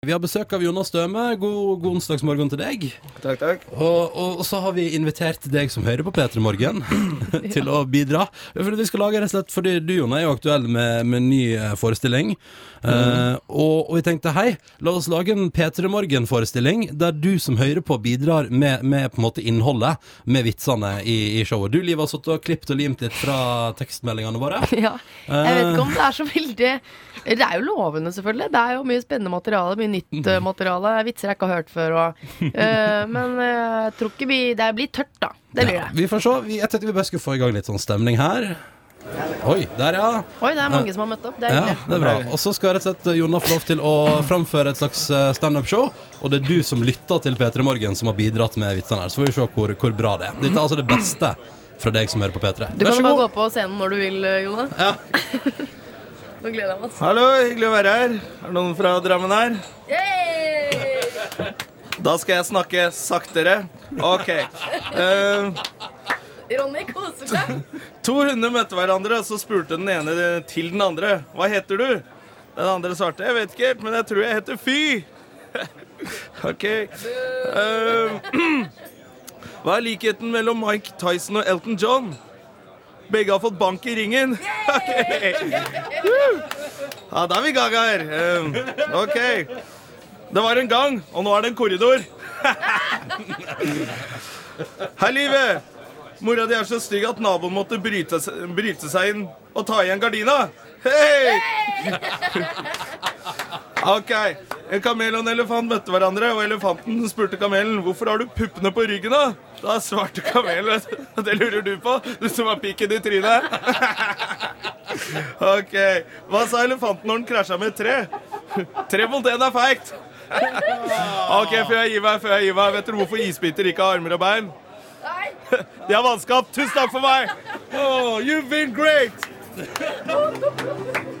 Vi har besøk av Jonas Støme. God onsdagsmorgen til deg. Takk. Og så har vi invitert deg som hører på P3 Morgen til å bidra. Fordi vi skal lage rett og slett, fordi du, Jonas, er jo aktuell med ny forestilling. Og vi tenkte, hei, la oss lage en P3 Morgen-forestilling der du som hører på bidrar med på en måte innholdet, med vitsene i showet. Du, Liv, har satt og klippet og limt litt fra tekstmeldingene våre. Ja, jeg vet ikke om det er så veldig. Det er jo lovende, selvfølgelig. Det er jo mye spennende materiale, mye nytt materiale, vitser jeg ikke har hørt før men jeg tror ikke det blir tørt da. Det blir det. Vi får se. Jeg tenkte vi bare skulle få i gang litt sånn stemning her. Oi, der ja. Oi, det er mange som har møtt opp. Det er ja, det er bra. Og så skal rett og slett Jonas få lov til å framføre et slags stand-up show, og det er du som lytter til P3 Morgen som har bidratt med vitsene her. Så får vi se hvor bra det er. Dette er altså det beste fra deg som hører på P3. Du kan bare gå på scenen når du vil, Jonas. Ja. Nå gleder jeg meg. Hallo, hyggelig å være her. Er det noen fra Drammen her? Yay! Da skal jeg snakke saktere. Ok. Ronny koser seg. 2 hunder møtte hverandre, og så spurte den ene til den andre. Hva heter du? Den andre svarte, jeg vet ikke helt, men jeg tror jeg heter Fy. Ok. Hva er likheten mellom Mike Tyson og Elton John? Begge har fått bank i ringen. Okay. Ja, da er vi i gang her. Ok. Det var en gang, og nå er det en korridor. Hei, livet. Mora di er så stygg at naboen måtte bryte seg inn og ta igjen gardina. Hei! Ok. En kamel og en elefant møtte hverandre, og elefanten spurte kamelen, hvorfor har du puppene på ryggen da? Da svarte kamelen, det lurer du på, du som har pikken i trynet. Ok, hva sa elefanten når den krasjet med et tre? 3 mot 1 er feigt. Ok, før jeg gir meg, vet du hvorfor isbiter ikke har armer og bein? De har vannskap, tusen takk for meg. Oh, you've been great.